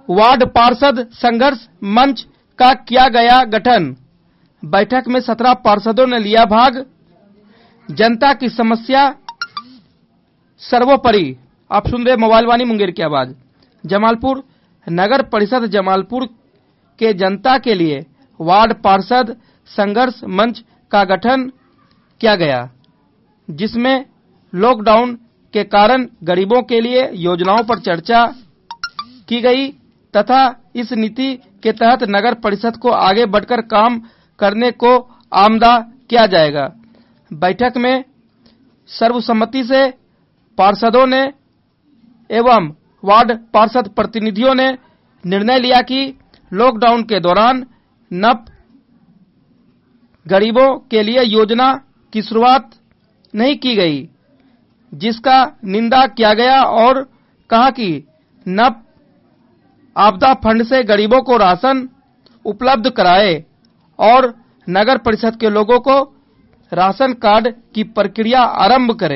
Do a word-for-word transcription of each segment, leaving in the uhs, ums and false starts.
Ward पार्षद संघर्ष मंच का किया गया गठन। बैठक में सत्रह पार्षदों ने लिया भाग। जनता की समस्या सर्वोपरि। आप सुन रहे मोबाइल वाणी मुंगेर की आवाज। जमालपुर नगर परिषद जमालपुर के जनता के लिए वार्ड पार्षद संघर्ष मंच का गठन किया गया, जिसमें लॉकडाउन के कारण गरीबों के लिए योजनाओं पर चर्चा की गई तथा इस नीति के तहत नगर परिषद को आगे बढ़कर काम करने को आमदा किया जाएगा। बैठक में सर्वसम्मति से पार्षदों ने एवं वार्ड पार्षद प्रतिनिधियों ने निर्णय लिया कि लॉकडाउन के दौरान नप गरीबों के लिए योजना की शुरुआत नहीं की गई, जिसका निंदा किया गया और कहा कि नप आपदा फंड से गरीबों को राशन उपलब्ध कराए और नगर परिषद के लोगों को राशन कार्ड की प्रक्रिया आरंभ करे।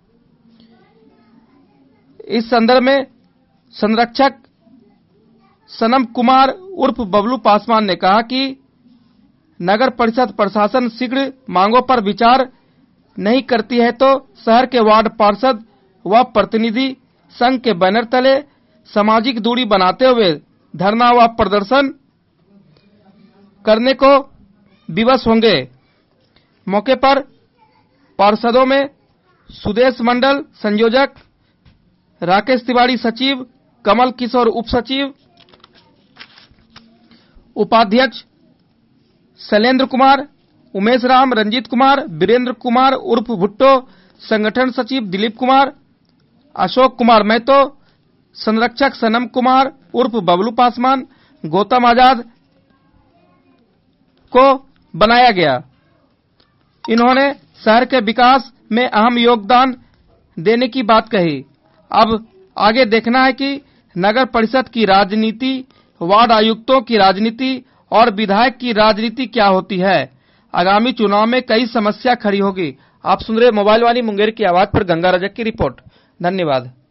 इस संदर्भ में संरक्षक सनम कुमार उर्फ बबलू पासवान ने कहा कि नगर परिषद प्रशासन शीघ्र मांगों पर विचार नहीं करती है तो शहर के वार्ड पार्षद व प्रतिनिधि संघ के बैनर तले सामाजिक दूरी बनाते हुए धरना व प्रदर्शन करने को विवश होंगे। मौके पर पार्षदों में सुदेश मंडल संयोजक, राकेश तिवारी सचिव, कमल किशोर उप सचिव, उपाध्यक्ष शैलेंद्र कुमार, उमेश राम, रंजीत कुमार, वीरेंद्र कुमार उर्फ भुट्टो, संगठन सचिव दिलीप कुमार, अशोक कुमार महतो, संरक्षक सनम कुमार उर्फ बबलू पासवान, गौतम आजाद को बनाया गया। इन्होंने शहर के विकास में अहम योगदान देने की बात कही। अब आगे देखना है कि नगर परिषद की राजनीति, वार्ड आयुक्तों की राजनीति और विधायक की राजनीति क्या होती है। आगामी चुनाव में कई समस्या खड़ी होगी। आप सुन रहे मोबाइल वाली मुंगेर की आवाज पर गंगा रजक की रिपोर्ट। धन्यवाद।